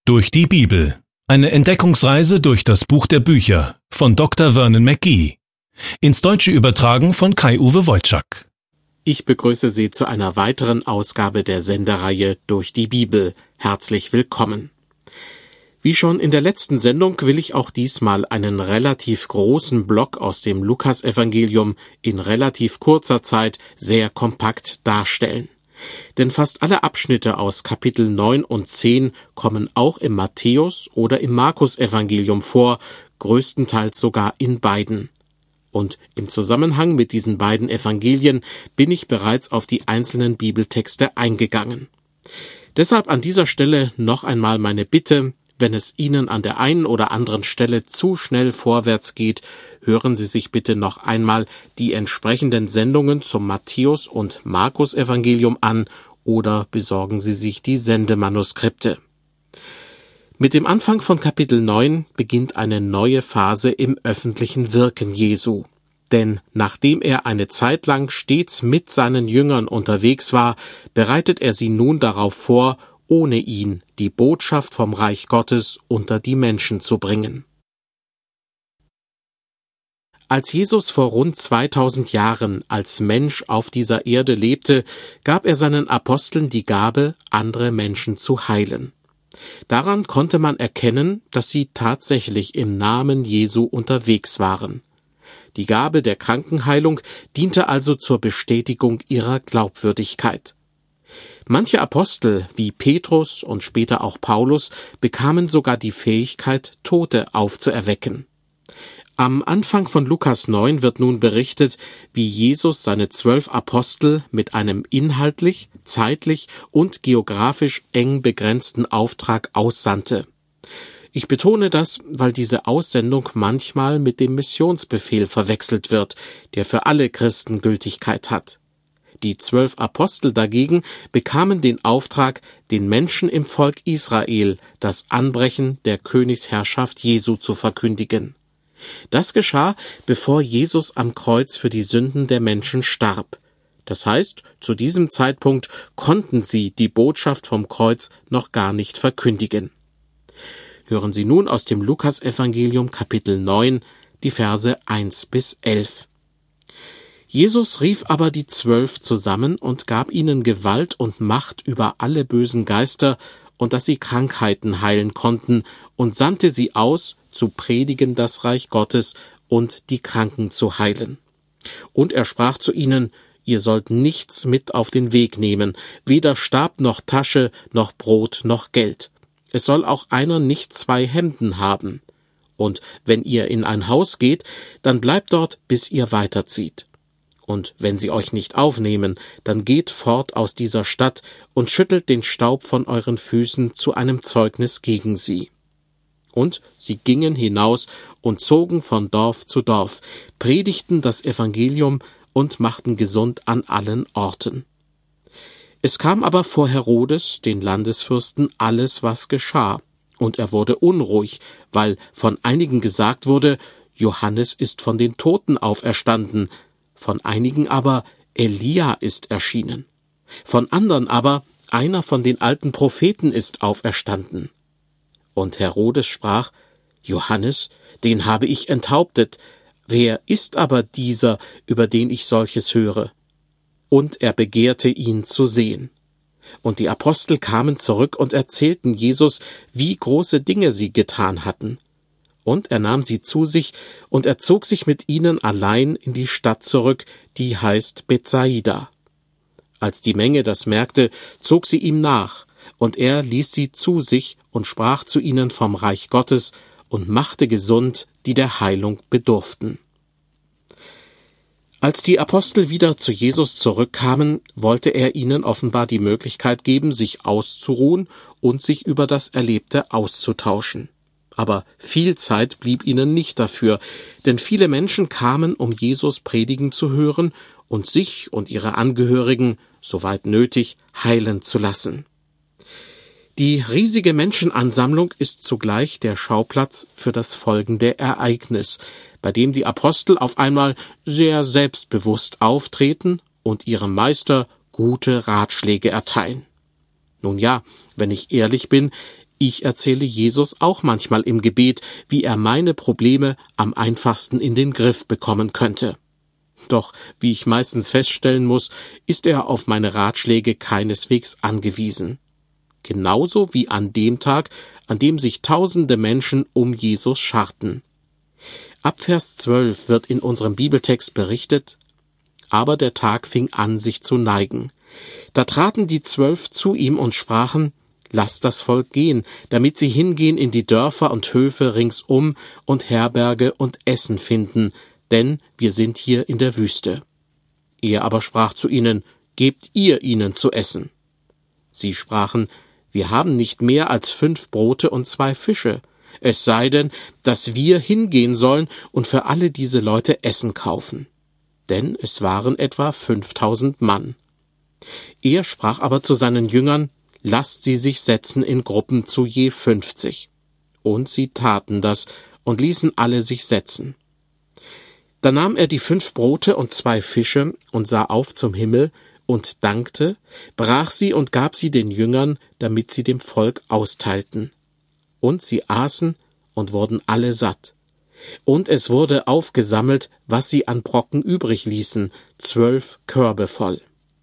Durch die Bibel. Eine Entdeckungsreise durch das Buch der Bücher von Dr. Vernon McGee. Ins Deutsche übertragen von Kai-Uwe Wojczak. Ich begrüße Sie zu einer weiteren Ausgabe der Sendereihe Durch die Bibel. Herzlich willkommen. Wie schon in der letzten Sendung will ich auch diesmal einen relativ großen Block aus dem Lukasevangelium in relativ kurzer Zeit sehr kompakt darstellen. Denn fast alle Abschnitte aus Kapitel 9 und 10 kommen auch im Matthäus- oder im Markus-Evangelium vor, größtenteils sogar in beiden. Und im Zusammenhang mit diesen beiden Evangelien bin ich bereits auf die einzelnen Bibeltexte eingegangen. Deshalb an dieser Stelle noch einmal meine Bitte: Wenn es Ihnen an der einen oder anderen Stelle zu schnell vorwärts geht, hören Sie sich bitte noch einmal die entsprechenden Sendungen zum Matthäus- und Markus-Evangelium an oder besorgen Sie sich die Sendemanuskripte. Mit dem Anfang von Kapitel 9 beginnt eine neue Phase im öffentlichen Wirken Jesu. Denn nachdem er eine Zeit lang stets mit seinen Jüngern unterwegs war, bereitet er sie nun darauf vor, ohne ihn die Botschaft vom Reich Gottes unter die Menschen zu bringen. Als Jesus vor rund 2000 Jahren als Mensch auf dieser Erde lebte, gab er seinen Aposteln die Gabe, andere Menschen zu heilen. Daran konnte man erkennen, dass sie tatsächlich im Namen Jesu unterwegs waren. Die Gabe der Krankenheilung diente also zur Bestätigung ihrer Glaubwürdigkeit. Manche Apostel, wie Petrus und später auch Paulus, bekamen sogar die Fähigkeit, Tote aufzuerwecken. Am Anfang von Lukas 9 wird nun berichtet, wie Jesus seine 12 Apostel mit einem inhaltlich, zeitlich und geografisch eng begrenzten Auftrag aussandte. Ich betone das, weil diese Aussendung manchmal mit dem Missionsbefehl verwechselt wird, der für alle Christen Gültigkeit hat. Die 12 Apostel dagegen bekamen den Auftrag, den Menschen im Volk Israel das Anbrechen der Königsherrschaft Jesu zu verkündigen. Das geschah, bevor Jesus am Kreuz für die Sünden der Menschen starb. Das heißt, zu diesem Zeitpunkt konnten sie die Botschaft vom Kreuz noch gar nicht verkündigen. Hören Sie nun aus dem Lukasevangelium Kapitel 9, die Verse 1 bis 11. Jesus rief aber die 12 zusammen und gab ihnen Gewalt und Macht über alle bösen Geister und dass sie Krankheiten heilen konnten und sandte sie aus, zu predigen das Reich Gottes und die Kranken zu heilen. Und er sprach zu ihnen: Ihr sollt nichts mit auf den Weg nehmen, weder Stab noch Tasche, noch Brot noch Geld. Es soll auch einer nicht 2 Hemden haben. Und wenn ihr in ein Haus geht, dann bleibt dort, bis ihr weiterzieht. Und wenn sie euch nicht aufnehmen, dann geht fort aus dieser Stadt und schüttelt den Staub von euren Füßen zu einem Zeugnis gegen sie. Und sie gingen hinaus und zogen von Dorf zu Dorf, predigten das Evangelium und machten gesund an allen Orten. Es kam aber vor Herodes, den Landesfürsten, alles, was geschah, und er wurde unruhig, weil von einigen gesagt wurde, Johannes ist von den Toten auferstanden, von einigen aber, Elia ist erschienen, von anderen aber, einer von den alten Propheten ist auferstanden. Und Herodes sprach: Johannes, den habe ich enthauptet, wer ist aber dieser, über den ich solches höre? Und er begehrte ihn zu sehen. Und die Apostel kamen zurück und erzählten Jesus, wie große Dinge sie getan hatten. Und er nahm sie zu sich, und er zog sich mit ihnen allein in die Stadt zurück, die heißt Bethsaida. Als die Menge das merkte, zog sie ihm nach, und er ließ sie zu sich und sprach zu ihnen vom Reich Gottes und machte gesund, die der Heilung bedurften. Als die Apostel wieder zu Jesus zurückkamen, wollte er ihnen offenbar die Möglichkeit geben, sich auszuruhen und sich über das Erlebte auszutauschen. Aber viel Zeit blieb ihnen nicht dafür, denn viele Menschen kamen, um Jesus predigen zu hören und sich und ihre Angehörigen, soweit nötig, heilen zu lassen. Die riesige Menschenansammlung ist zugleich der Schauplatz für das folgende Ereignis, bei dem die Apostel auf einmal sehr selbstbewusst auftreten und ihrem Meister gute Ratschläge erteilen. Nun ja, wenn ich ehrlich bin, Ich erzähle Jesus auch manchmal im Gebet, wie er meine Probleme am einfachsten in den Griff bekommen könnte. Doch, wie ich meistens feststellen muss, ist er auf meine Ratschläge keineswegs angewiesen. Genauso wie an dem Tag, an dem sich tausende Menschen um Jesus scharten. Ab Vers 12 wird in unserem Bibeltext berichtet: Aber der Tag fing an, sich zu neigen. Da traten die 12 zu ihm und sprachen: Lasst das Volk gehen, damit sie hingehen in die Dörfer und Höfe ringsum und Herberge und Essen finden, denn wir sind hier in der Wüste. Er aber sprach zu ihnen: Gebt ihr ihnen zu essen. Sie sprachen: Wir haben nicht mehr als 5 Brote und 2 Fische. Es sei denn, dass wir hingehen sollen und für alle diese Leute Essen kaufen. Denn es waren etwa 5000 Mann. Er sprach aber zu seinen Jüngern: Lasst sie sich setzen in Gruppen zu je 50. Und sie taten das und ließen alle sich setzen. Da nahm er die 5 Brote und 2 Fische und sah auf zum Himmel und dankte, brach sie und gab sie den Jüngern, damit sie dem Volk austeilten. Und sie aßen und wurden alle satt. Und es wurde aufgesammelt, was sie an Brocken übrig ließen, 12 Körbe voll.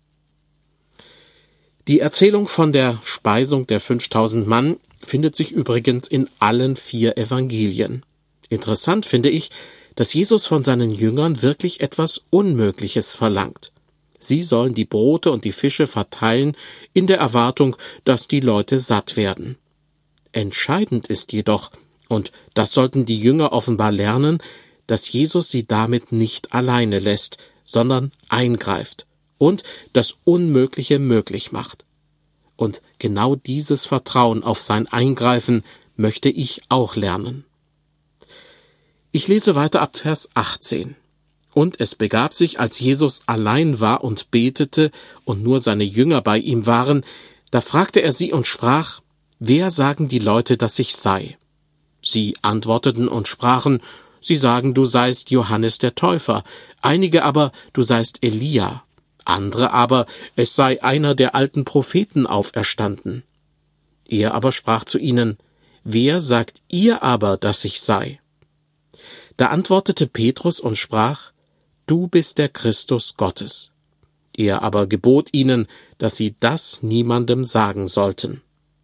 Die Erzählung von der Speisung der 5000 Mann findet sich übrigens in allen 4 Evangelien. Interessant finde ich, dass Jesus von seinen Jüngern wirklich etwas Unmögliches verlangt. Sie sollen die Brote und die Fische verteilen, in der Erwartung, dass die Leute satt werden. Entscheidend ist jedoch, und das sollten die Jünger offenbar lernen, dass Jesus sie damit nicht alleine lässt, sondern eingreift und das Unmögliche möglich macht. Und genau dieses Vertrauen auf sein Eingreifen möchte ich auch lernen. Ich lese weiter ab Vers 18. Und es begab sich, als Jesus allein war und betete und nur seine Jünger bei ihm waren, da fragte er sie und sprach: Wer sagen die Leute, dass ich sei? Sie antworteten und sprachen: Sie sagen, du seist Johannes der Täufer, einige aber, du seist Elia, andere aber, es sei einer der alten Propheten auferstanden. Er aber sprach zu ihnen: Wer sagt ihr aber, dass ich sei? Da antwortete Petrus und sprach: Du bist der Christus Gottes. Er aber gebot ihnen, dass sie das niemandem sagen sollten.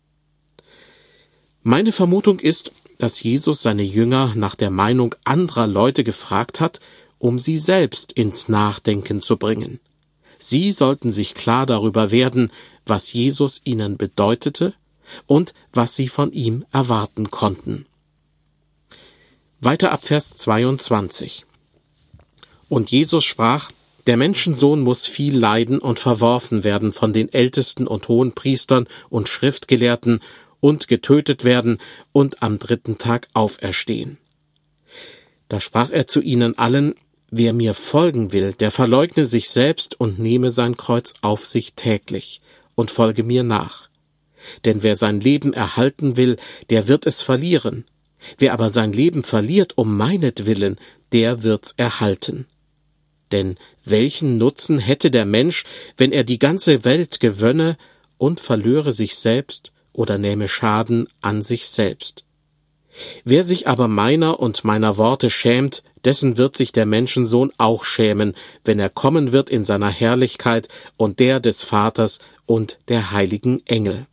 Meine Vermutung ist, dass Jesus seine Jünger nach der Meinung anderer Leute gefragt hat, um sie selbst ins Nachdenken zu bringen. Sie sollten sich klar darüber werden, was Jesus ihnen bedeutete und was sie von ihm erwarten konnten. Weiter ab Vers 22. Und Jesus sprach: Der Menschensohn muss viel leiden und verworfen werden von den Ältesten und Hohenpriestern und Schriftgelehrten und getötet werden und am 3. Tag auferstehen. Da sprach er zu ihnen allen: Wer mir folgen will, der verleugne sich selbst und nehme sein Kreuz auf sich täglich und folge mir nach. Denn wer sein Leben erhalten will, der wird es verlieren. Wer aber sein Leben verliert um meinetwillen, der wird's erhalten. Denn welchen Nutzen hätte der Mensch, wenn er die ganze Welt gewönne und verlöre sich selbst oder nähme Schaden an sich selbst? Wer sich aber meiner und meiner Worte schämt, dessen wird sich der Menschensohn auch schämen, wenn er kommen wird in seiner Herrlichkeit und der des Vaters und der heiligen Engel.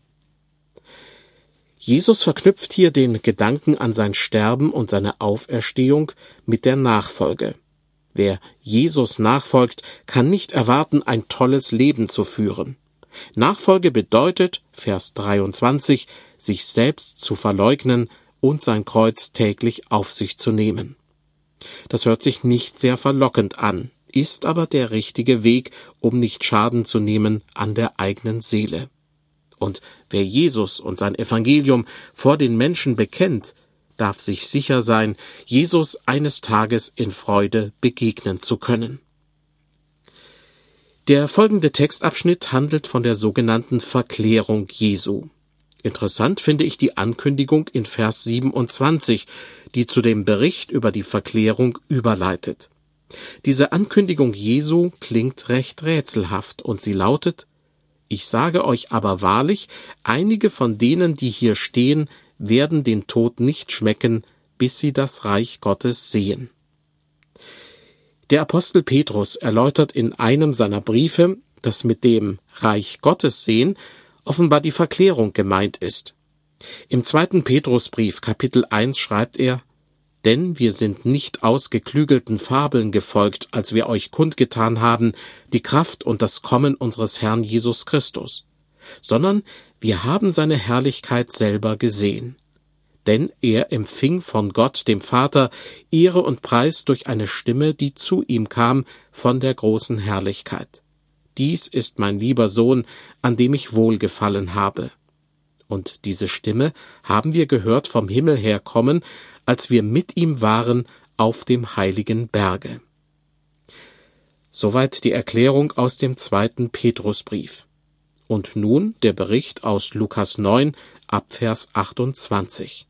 Jesus verknüpft hier den Gedanken an sein Sterben und seine Auferstehung mit der Nachfolge. Wer Jesus nachfolgt, kann nicht erwarten, ein tolles Leben zu führen. Nachfolge bedeutet, Vers 23, sich selbst zu verleugnen und sein Kreuz täglich auf sich zu nehmen. Das hört sich nicht sehr verlockend an, ist aber der richtige Weg, um nicht Schaden zu nehmen an der eigenen Seele. Und wer Jesus und sein Evangelium vor den Menschen bekennt, darf sich sicher sein, Jesus eines Tages in Freude begegnen zu können. Der folgende Textabschnitt handelt von der sogenannten Verklärung Jesu. Interessant finde ich die Ankündigung in Vers 27, die zu dem Bericht über die Verklärung überleitet. Diese Ankündigung Jesu klingt recht rätselhaft und sie lautet: Ich sage euch aber wahrlich, einige von denen, die hier stehen, werden den Tod nicht schmecken, bis sie das Reich Gottes sehen. Der Apostel Petrus erläutert in einem seiner Briefe, dass mit dem Reich Gottes sehen offenbar die Verklärung gemeint ist. Im 2. Petrusbrief, Kapitel 1, schreibt er: Denn wir sind nicht ausgeklügelten Fabeln gefolgt, als wir euch kundgetan haben, die Kraft und das Kommen unseres Herrn Jesus Christus, sondern wir haben seine Herrlichkeit selber gesehen. Denn er empfing von Gott, dem Vater, Ehre und Preis durch eine Stimme, die zu ihm kam von der großen Herrlichkeit. Dies ist mein lieber Sohn, an dem ich wohlgefallen habe. Und diese Stimme haben wir gehört vom Himmel her kommen, als wir mit ihm waren auf dem heiligen Berge. Soweit die Erklärung aus dem 2. Petrusbrief. Und nun der Bericht aus Lukas 9, ab Vers 28.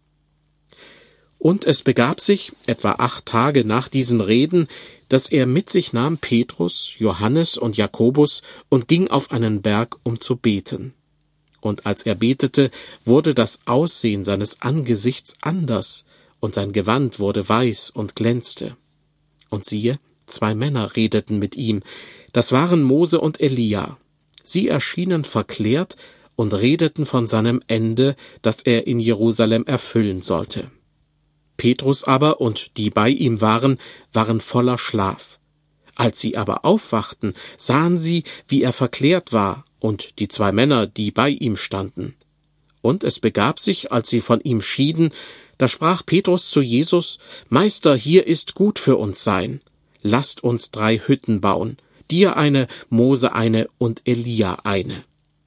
Und es begab sich, etwa 8 Tage nach diesen Reden, dass er mit sich nahm Petrus, Johannes und Jakobus und ging auf einen Berg, um zu beten. Und als er betete, wurde das Aussehen seines Angesichts anders, und sein Gewand wurde weiß und glänzte. Und siehe, 2 Männer redeten mit ihm, das waren Mose und Elia. Sie erschienen verklärt und redeten von seinem Ende, das er in Jerusalem erfüllen sollte. Petrus aber und die bei ihm waren voller Schlaf. Als sie aber aufwachten, sahen sie, wie er verklärt war, und die 2 Männer, die bei ihm standen. Und es begab sich, als sie von ihm schieden, da sprach Petrus zu Jesus: Meister, hier ist gut für uns sein. Lasst uns 3 Hütten bauen, dir eine, Mose eine und Elia eine.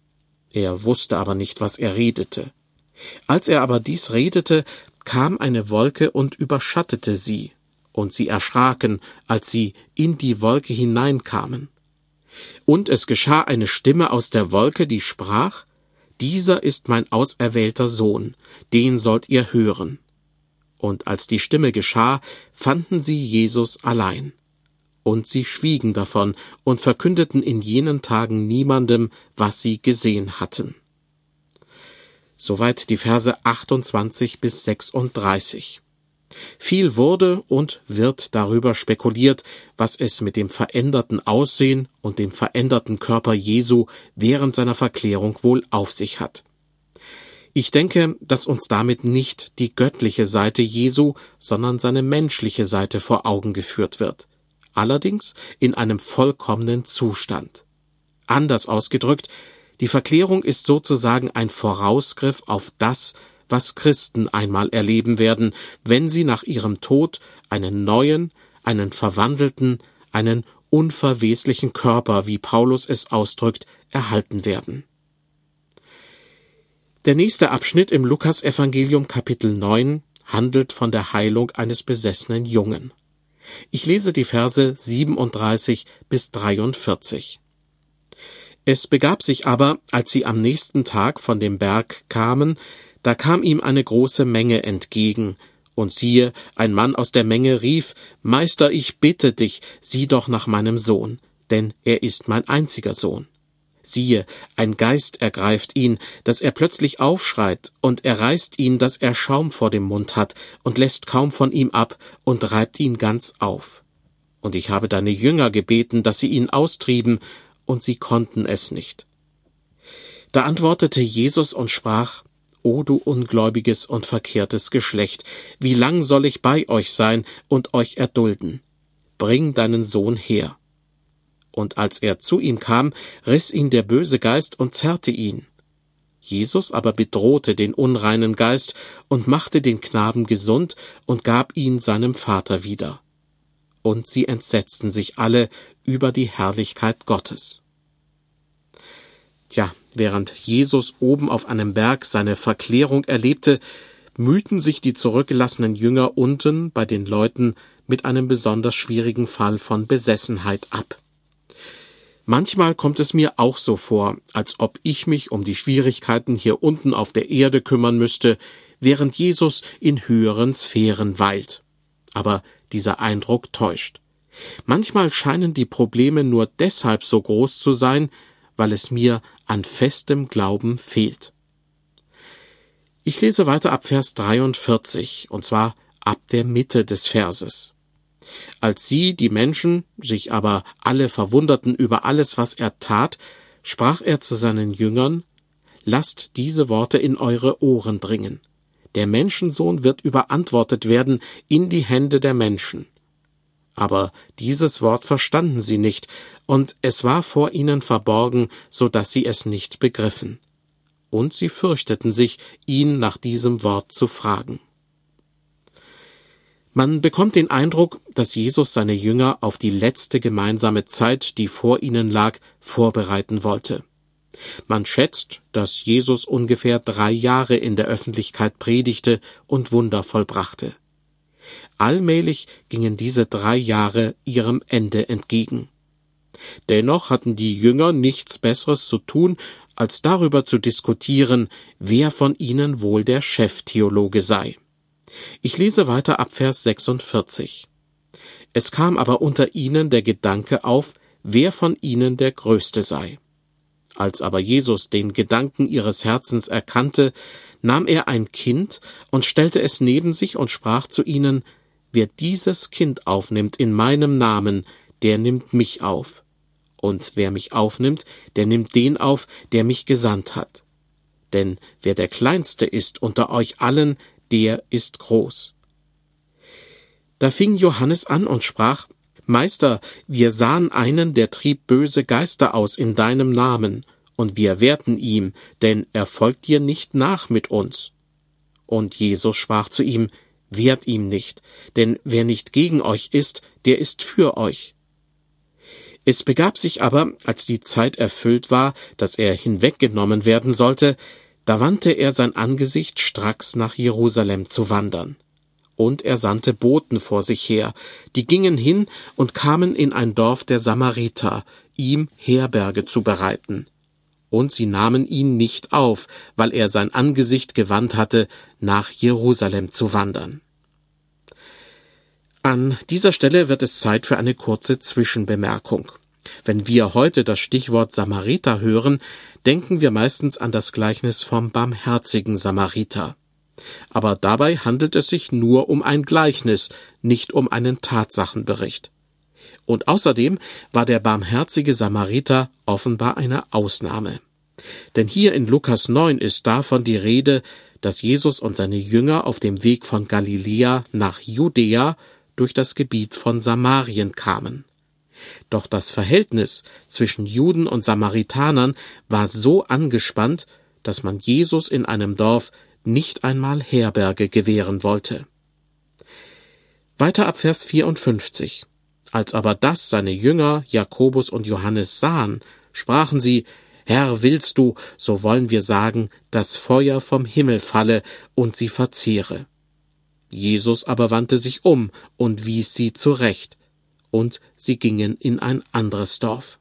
Er wusste aber nicht, was er redete. Als er aber dies redete, kam eine Wolke und überschattete sie, und sie erschraken, als sie in die Wolke hineinkamen. Und es geschah eine Stimme aus der Wolke, die sprach: Dieser ist mein auserwählter Sohn, den sollt ihr hören. Und als die Stimme geschah, fanden sie Jesus allein. Und sie schwiegen davon und verkündeten in jenen Tagen niemandem, was sie gesehen hatten. Soweit die Verse 28 bis 36. Viel wurde und wird darüber spekuliert, was es mit dem veränderten Aussehen und dem veränderten Körper Jesu während seiner Verklärung wohl auf sich hat. Ich denke, dass uns damit nicht die göttliche Seite Jesu, sondern seine menschliche Seite vor Augen geführt wird. Allerdings in einem vollkommenen Zustand. Anders ausgedrückt, die Verklärung ist sozusagen ein Vorausgriff auf das, was Christen einmal erleben werden, wenn sie nach ihrem Tod einen neuen, einen verwandelten, einen unverweslichen Körper, wie Paulus es ausdrückt, erhalten werden. Der nächste Abschnitt im Lukasevangelium Kapitel 9 handelt von der Heilung eines besessenen Jungen. Ich lese die Verse 37 bis 43. Es begab sich aber, als sie am nächsten Tag von dem Berg kamen, da kam ihm eine große Menge entgegen, und siehe, ein Mann aus der Menge rief: Meister, ich bitte dich, sieh doch nach meinem Sohn, denn er ist mein einziger Sohn. Siehe, ein Geist ergreift ihn, dass er plötzlich aufschreit, und er reißt ihn, dass er Schaum vor dem Mund hat, und lässt kaum von ihm ab, und reibt ihn ganz auf. Und ich habe deine Jünger gebeten, dass sie ihn austrieben, und sie konnten es nicht. Da antwortete Jesus und sprach: O du ungläubiges und verkehrtes Geschlecht, wie lang soll ich bei euch sein und euch erdulden? Bring deinen Sohn her. Und als er zu ihm kam, riss ihn der böse Geist und zerrte ihn. Jesus aber bedrohte den unreinen Geist und machte den Knaben gesund und gab ihn seinem Vater wieder. Und sie entsetzten sich alle über die Herrlichkeit Gottes. Tja, während Jesus oben auf einem Berg seine Verklärung erlebte, mühten sich die zurückgelassenen Jünger unten bei den Leuten mit einem besonders schwierigen Fall von Besessenheit ab. Manchmal kommt es mir auch so vor, als ob ich mich um die Schwierigkeiten hier unten auf der Erde kümmern müsste, während Jesus in höheren Sphären weilt. Aber dieser Eindruck täuscht. Manchmal scheinen die Probleme nur deshalb so groß zu sein, weil es mir an festem Glauben fehlt. Ich lese weiter ab Vers 43, und zwar ab der Mitte des Verses. Als sie, die Menschen, sich aber alle verwunderten über alles, was er tat, sprach er zu seinen Jüngern: Lasst diese Worte in eure Ohren dringen. Der Menschensohn wird überantwortet werden in die Hände der Menschen. Aber dieses Wort verstanden sie nicht, und es war vor ihnen verborgen, so dass sie es nicht begriffen. Und sie fürchteten sich, ihn nach diesem Wort zu fragen. Man bekommt den Eindruck, dass Jesus seine Jünger auf die letzte gemeinsame Zeit, die vor ihnen lag, vorbereiten wollte. Man schätzt, dass Jesus ungefähr 3 Jahre in der Öffentlichkeit predigte und Wunder vollbrachte. Allmählich gingen diese 3 Jahre ihrem Ende entgegen. Dennoch hatten die Jünger nichts Besseres zu tun, als darüber zu diskutieren, wer von ihnen wohl der Cheftheologe sei. Ich lese weiter ab Vers 46. Es kam aber unter ihnen der Gedanke auf, wer von ihnen der Größte sei. Als aber Jesus den Gedanken ihres Herzens erkannte, nahm er ein Kind und stellte es neben sich und sprach zu ihnen: Wer dieses Kind aufnimmt in meinem Namen, der nimmt mich auf. Und wer mich aufnimmt, der nimmt den auf, der mich gesandt hat. Denn wer der Kleinste ist unter euch allen, der ist groß. Da fing Johannes an und sprach: Meister, wir sahen einen, der trieb böse Geister aus in deinem Namen, und wir wehrten ihm, denn er folgt dir nicht nach mit uns. Und Jesus sprach zu ihm: Wehrt ihm nicht, denn wer nicht gegen euch ist, der ist für euch. Es begab sich aber, als die Zeit erfüllt war, dass er hinweggenommen werden sollte, da wandte er sein Angesicht stracks nach Jerusalem zu wandern. Und er sandte Boten vor sich her, die gingen hin und kamen in ein Dorf der Samariter, ihm Herberge zu bereiten. Und sie nahmen ihn nicht auf, weil er sein Angesicht gewandt hatte, nach Jerusalem zu wandern. An dieser Stelle wird es Zeit für eine kurze Zwischenbemerkung. Wenn wir heute das Stichwort Samariter hören, denken wir meistens an das Gleichnis vom barmherzigen Samariter. Aber dabei handelt es sich nur um ein Gleichnis, nicht um einen Tatsachenbericht. Und außerdem war der barmherzige Samariter offenbar eine Ausnahme. Denn hier in Lukas 9 ist davon die Rede, dass Jesus und seine Jünger auf dem Weg von Galiläa nach Judäa durch das Gebiet von Samarien kamen. Doch das Verhältnis zwischen Juden und Samaritanern war so angespannt, dass man Jesus in einem Dorf nicht einmal Herberge gewähren wollte. Weiter ab Vers 54. Als aber das seine Jünger Jakobus und Johannes sahen, sprachen sie: Herr, willst du, so wollen wir sagen, dass Feuer vom Himmel falle und sie verzehre. Jesus aber wandte sich um und wies sie zurecht, und sie gingen in ein anderes Dorf.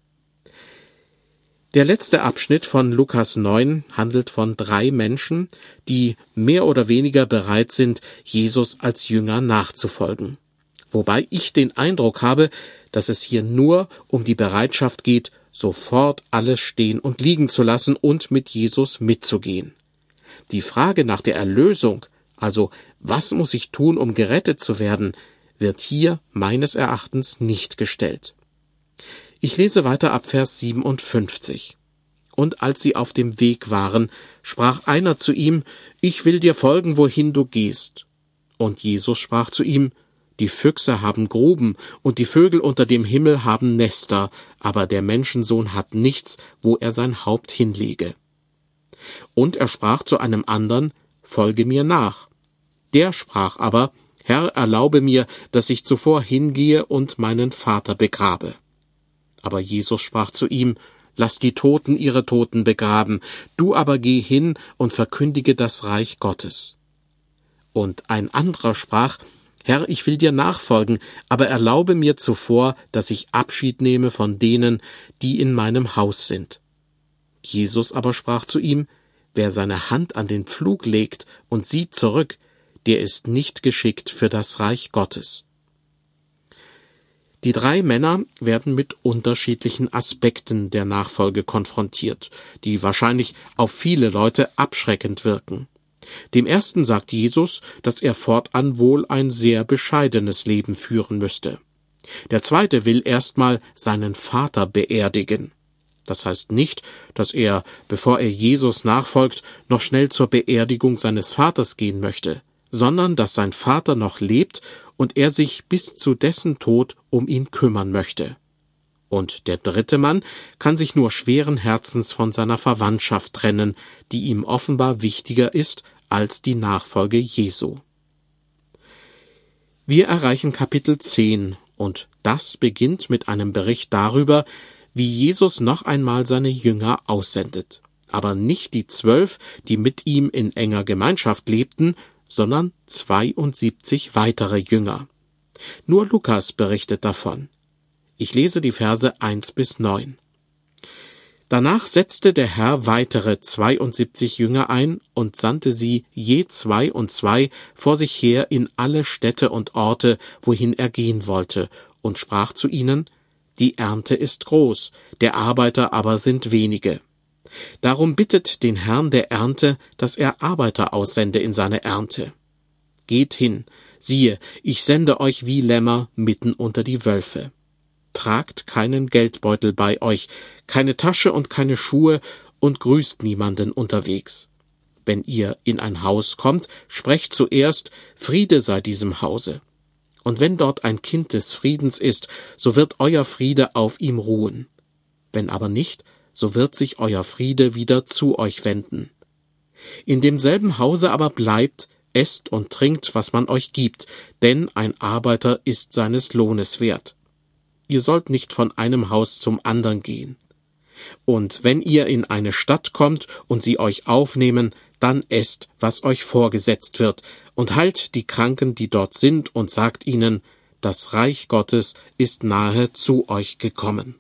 Der letzte Abschnitt von Lukas 9 handelt von 3 Menschen, die mehr oder weniger bereit sind, Jesus als Jünger nachzufolgen. Wobei ich den Eindruck habe, dass es hier nur um die Bereitschaft geht, sofort alles stehen und liegen zu lassen und mit Jesus mitzugehen. Die Frage nach der Erlösung, also was muss ich tun, um gerettet zu werden, wird hier meines Erachtens nicht gestellt. Ich lese weiter ab Vers 57. Und als sie auf dem Weg waren, sprach einer zu ihm: Ich will dir folgen, wohin du gehst. Und Jesus sprach zu ihm: Die Füchse haben Gruben und die Vögel unter dem Himmel haben Nester, aber der Menschensohn hat nichts, wo er sein Haupt hinlege. Und er sprach zu einem andern: Folge mir nach. Der sprach aber: Herr, erlaube mir, dass ich zuvor hingehe und meinen Vater begrabe. Aber Jesus sprach zu ihm: Lass die Toten ihre Toten begraben, du aber geh hin und verkündige das Reich Gottes. Und ein anderer sprach: Herr, ich will dir nachfolgen, aber erlaube mir zuvor, dass ich Abschied nehme von denen, die in meinem Haus sind. Jesus aber sprach zu ihm: Wer seine Hand an den Pflug legt und sieht zurück, der ist nicht geschickt für das Reich Gottes. Die 3 Männer werden mit unterschiedlichen Aspekten der Nachfolge konfrontiert, die wahrscheinlich auf viele Leute abschreckend wirken. Dem ersten sagt Jesus, dass er fortan wohl ein sehr bescheidenes Leben führen müsste. Der zweite will erstmal seinen Vater beerdigen. Das heißt nicht, dass er, bevor er Jesus nachfolgt, noch schnell zur Beerdigung seines Vaters gehen möchte, sondern dass sein Vater noch lebt und er sich bis zu dessen Tod um ihn kümmern möchte. Und der dritte Mann kann sich nur schweren Herzens von seiner Verwandtschaft trennen, die ihm offenbar wichtiger ist als die Nachfolge Jesu. Wir erreichen Kapitel 10 und das beginnt mit einem Bericht darüber, wie Jesus noch einmal seine Jünger aussendet. Aber nicht die 12, die mit ihm in enger Gemeinschaft lebten, sondern 72 weitere Jünger. Nur Lukas berichtet davon. Ich lese die Verse 1-9. Danach setzte der Herr weitere 72 Jünger ein und sandte sie je 2 und 2 vor sich her in alle Städte und Orte, wohin er gehen wollte, und sprach zu ihnen: Die Ernte ist groß, der Arbeiter aber sind wenige. Darum bittet den Herrn der Ernte, dass er Arbeiter aussende in seine Ernte. Geht hin, siehe, ich sende euch wie Lämmer mitten unter die Wölfe. Tragt keinen Geldbeutel bei euch, keine Tasche und keine Schuhe, und grüßt niemanden unterwegs. Wenn ihr in ein Haus kommt, sprecht zuerst: Friede sei diesem Hause. Und wenn dort ein Kind des Friedens ist, so wird euer Friede auf ihm ruhen. Wenn aber nicht, so wird sich euer Friede wieder zu euch wenden. In demselben Hause aber bleibt, esst und trinkt, was man euch gibt, denn ein Arbeiter ist seines Lohnes wert. Ihr sollt nicht von einem Haus zum anderen gehen. Und wenn ihr in eine Stadt kommt und sie euch aufnehmen, dann esst, was euch vorgesetzt wird, und heilt die Kranken, die dort sind, und sagt ihnen: Das Reich Gottes ist nahe zu euch gekommen.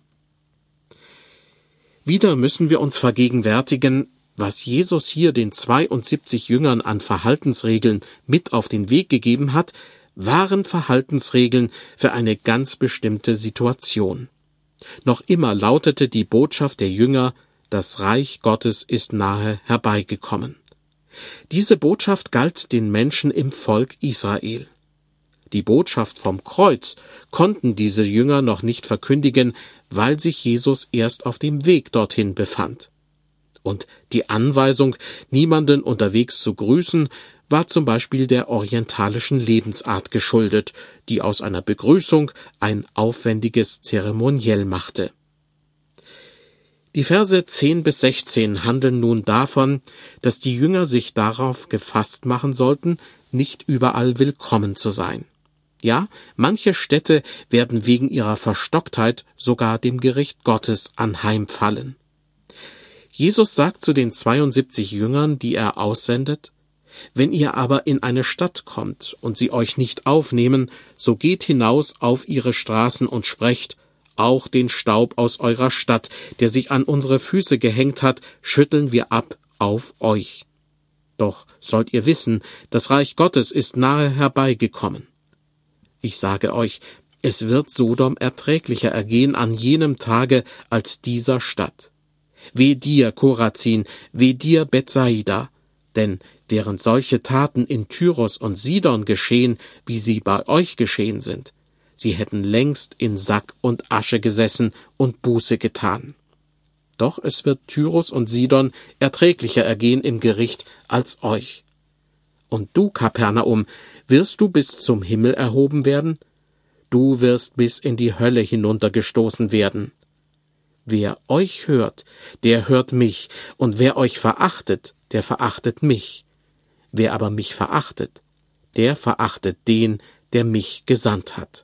Wieder müssen wir uns vergegenwärtigen, was Jesus hier den 72 Jüngern an Verhaltensregeln mit auf den Weg gegeben hat, waren Verhaltensregeln für eine ganz bestimmte Situation. Noch immer lautete die Botschaft der Jünger: Das Reich Gottes ist nahe herbeigekommen. Diese Botschaft galt den Menschen im Volk Israel. Die Botschaft vom Kreuz konnten diese Jünger noch nicht verkündigen, weil sich Jesus erst auf dem Weg dorthin befand. Und die Anweisung, niemanden unterwegs zu grüßen, war zum Beispiel der orientalischen Lebensart geschuldet, die aus einer Begrüßung ein aufwendiges Zeremoniell machte. Die Verse 10-16 handeln nun davon, dass die Jünger sich darauf gefasst machen sollten, nicht überall willkommen zu sein. Ja, manche Städte werden wegen ihrer Verstocktheit sogar dem Gericht Gottes anheimfallen. Jesus sagt zu den 72 Jüngern, die er aussendet: Wenn ihr aber in eine Stadt kommt und sie euch nicht aufnehmen, so geht hinaus auf ihre Straßen und sprecht: Auch den Staub aus eurer Stadt, der sich an unsere Füße gehängt hat, schütteln wir ab auf euch. Doch sollt ihr wissen, das Reich Gottes ist nahe herbeigekommen. Ich sage euch, es wird Sodom erträglicher ergehen an jenem Tage als dieser Stadt. Weh dir, Chorazin, weh dir, Bethsaida, denn während solche Taten in Tyros und Sidon geschehen, wie sie bei euch geschehen sind, sie hätten längst in Sack und Asche gesessen und Buße getan. Doch es wird Tyros und Sidon erträglicher ergehen im Gericht als euch. Und du, Kapernaum, wirst du bis zum Himmel erhoben werden? Du wirst bis in die Hölle hinuntergestoßen werden. Wer euch hört, der hört mich, und wer euch verachtet, der verachtet mich. Wer aber mich verachtet, der verachtet den, der mich gesandt hat.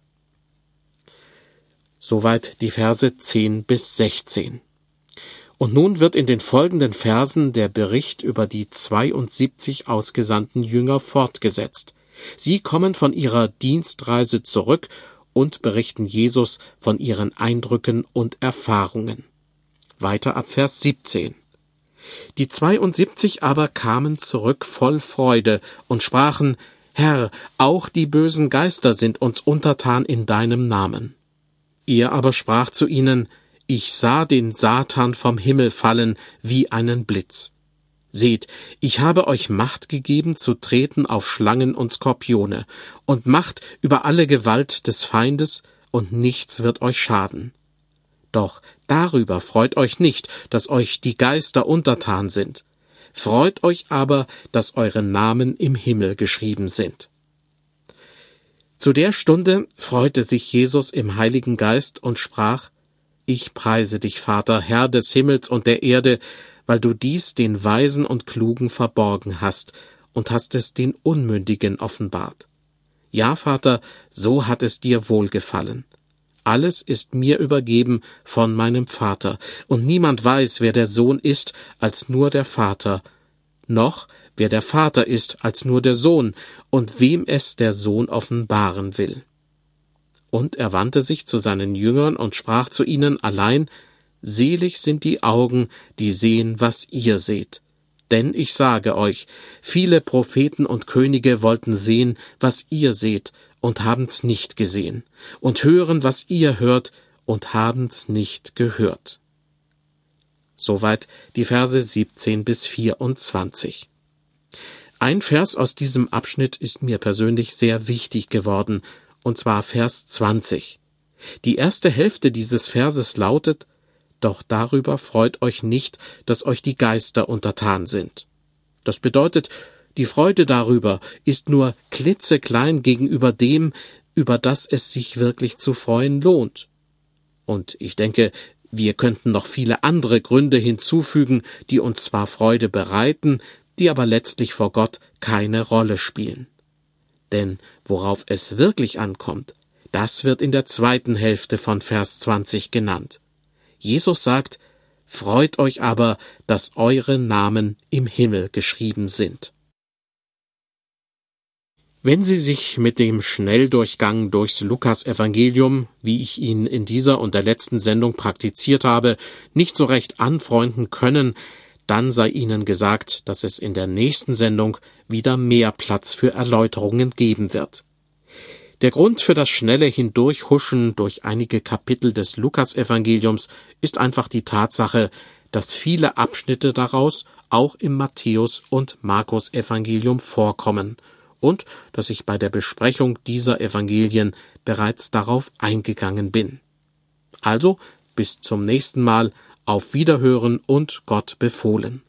Soweit die Verse 10-16. Und nun wird in den folgenden Versen der Bericht über die 72 ausgesandten Jünger fortgesetzt. Sie kommen von ihrer Dienstreise zurück und berichten Jesus von ihren Eindrücken und Erfahrungen. Weiter ab Vers 17. Die 72 aber kamen zurück voll Freude und sprachen: Herr, auch die bösen Geister sind uns untertan in deinem Namen. Er aber sprach zu ihnen: Ich sah den Satan vom Himmel fallen wie einen Blitz. Seht, ich habe euch Macht gegeben, zu treten auf Schlangen und Skorpione, und Macht über alle Gewalt des Feindes, und nichts wird euch schaden. Doch darüber freut euch nicht, dass euch die Geister untertan sind. Freut euch aber, dass eure Namen im Himmel geschrieben sind. Zu der Stunde freute sich Jesus im Heiligen Geist und sprach: Ich preise dich, Vater, Herr des Himmels und der Erde, weil du dies den Weisen und Klugen verborgen hast und hast es den Unmündigen offenbart. Ja, Vater, so hat es dir wohlgefallen. Alles ist mir übergeben von meinem Vater, und niemand weiß, wer der Sohn ist, als nur der Vater, noch wer der Vater ist, als nur der Sohn, und wem es der Sohn offenbaren will. Und er wandte sich zu seinen Jüngern und sprach zu ihnen allein: Selig sind die Augen, die sehen, was ihr seht. Denn ich sage euch, viele Propheten und Könige wollten sehen, was ihr seht, und haben's nicht gesehen, und hören, was ihr hört, und haben's nicht gehört. Soweit die Verse 17 bis 24. Ein Vers aus diesem Abschnitt ist mir persönlich sehr wichtig geworden, und zwar Vers 20. Die erste Hälfte dieses Verses lautet: Doch darüber freut euch nicht, dass euch die Geister untertan sind. Das bedeutet, die Freude darüber ist nur klitzeklein gegenüber dem, über das es sich wirklich zu freuen lohnt. Und ich denke, wir könnten noch viele andere Gründe hinzufügen, die uns zwar Freude bereiten, die aber letztlich vor Gott keine Rolle spielen. Denn worauf es wirklich ankommt, das wird in der zweiten Hälfte von Vers 20 genannt. Jesus sagt: Freut euch aber, dass eure Namen im Himmel geschrieben sind. Wenn Sie sich mit dem Schnelldurchgang durchs Lukas-Evangelium, wie ich ihn in dieser und der letzten Sendung praktiziert habe, nicht so recht anfreunden können, dann sei Ihnen gesagt, dass es in der nächsten Sendung wieder mehr Platz für Erläuterungen geben wird. Der Grund für das schnelle Hindurchhuschen durch einige Kapitel des Lukas-Evangeliums ist einfach die Tatsache, dass viele Abschnitte daraus auch im Matthäus- und Markus-Evangelium vorkommen und dass ich bei der Besprechung dieser Evangelien bereits darauf eingegangen bin. Also, bis zum nächsten Mal, auf Wiederhören und Gott befohlen.